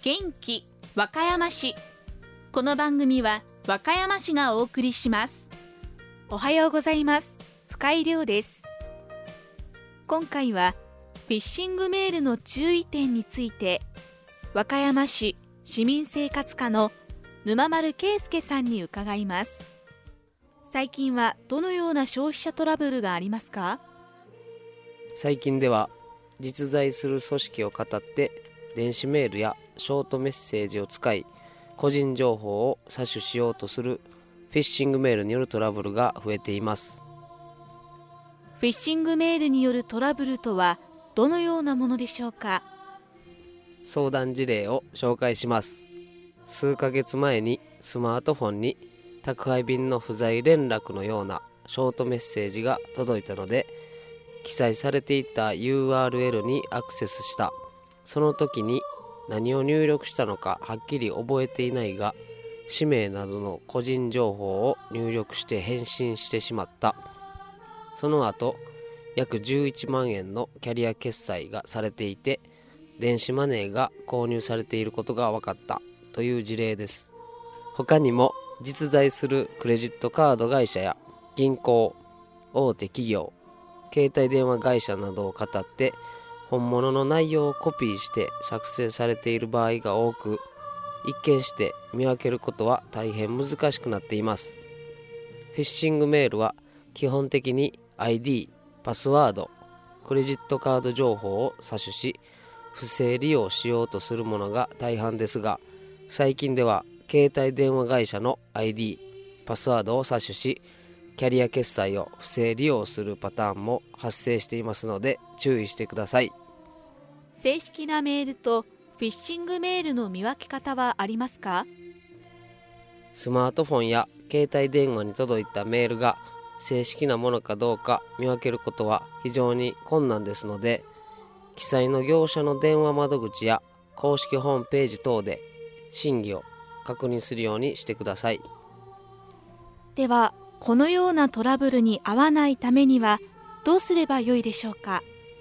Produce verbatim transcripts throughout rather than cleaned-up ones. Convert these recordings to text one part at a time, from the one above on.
元気和歌山市。この番組は和歌山市がお送りします。おはようございます。深井亮です。今回はフィッシングメールの注意点について、和歌山市市民生活課の沼丸圭介さんに伺います。最近はどのような消費者トラブルがありますか？ 最近では実在する組織を語って電子メールやショートメッセージを使い個人情報を詐取しようとするフィッシングメールによるトラブルが増えています。 フィッシングメールによるトラブルとはどのようなものでしょうか？ 相談事例を紹介します。数ヶ月前にスマートフォンに宅配便の不在連絡のようなショートメッセージが届いたので、記載されていた ユーアールエル にアクセスした。その時に何を入力したのかはっきり覚えていないが、氏名などの個人情報を入力して返信してしまった。その後約じゅういちまんえんのキャリア決済がされていて、電子マネーが購入されていることが分かったという事例です。他にも実在するクレジットカード会社や銀行、大手企業、携帯電話会社などを語って本物の内容をコピーして作成されている場合が多く、一見して見分けることは大変難しくなっています。フィッシングメールは基本的に アイディー、パスワード、クレジットカード情報を詐取し不正利用しようとするものが大半ですが、最近では携帯電話会社の アイディー、パスワードを詐取しキャリア決済を不正利用するパターンも発生していますので注意してください。 正式なメールとフィッシングメールの見分け方はありますか？ スマートフォンや携帯電話に届いたメールが正式なものかどうか見分けることは非常に困難ですので、記載の業者の電話窓口や公式ホームページ等で真偽を確認するようにしてください。 ではこのようなトラブルに遭わないためにはどうすればよいでしょうか？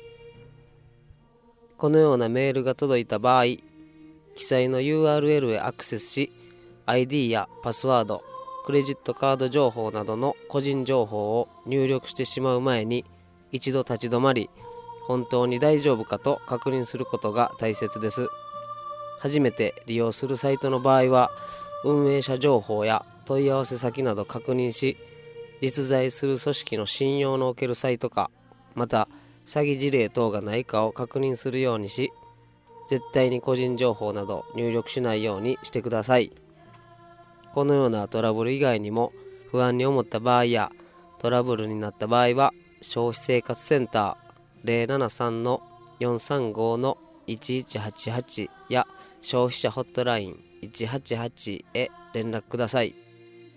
このようなメールが届いた場合、記載の ユーアールエル へアクセスし アイディー やパスワード、クレジットカード情報などの個人情報を入力してしまう前に一度立ち止まり、本当に大丈夫かと確認することが大切です。初めて利用するサイトの場合は運営者情報や問い合わせ先など確認し、実在する組織の信用のおけるサイトか、また詐欺事例等がないかを確認するようにし、絶対に個人情報など入力しないようにしてください。このようなトラブル以外にも不安に思った場合やトラブルになった場合は、消費生活センター ゼロななさんのよんさんごのいちいちはちはち や消費者ホットラインいちはちはちへ連絡ください。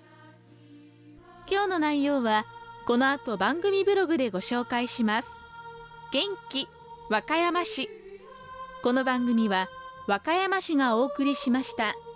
今日の内容はこの後番組ブログでご紹介します。元気和歌山市。この番組は和歌山市がお送りしました。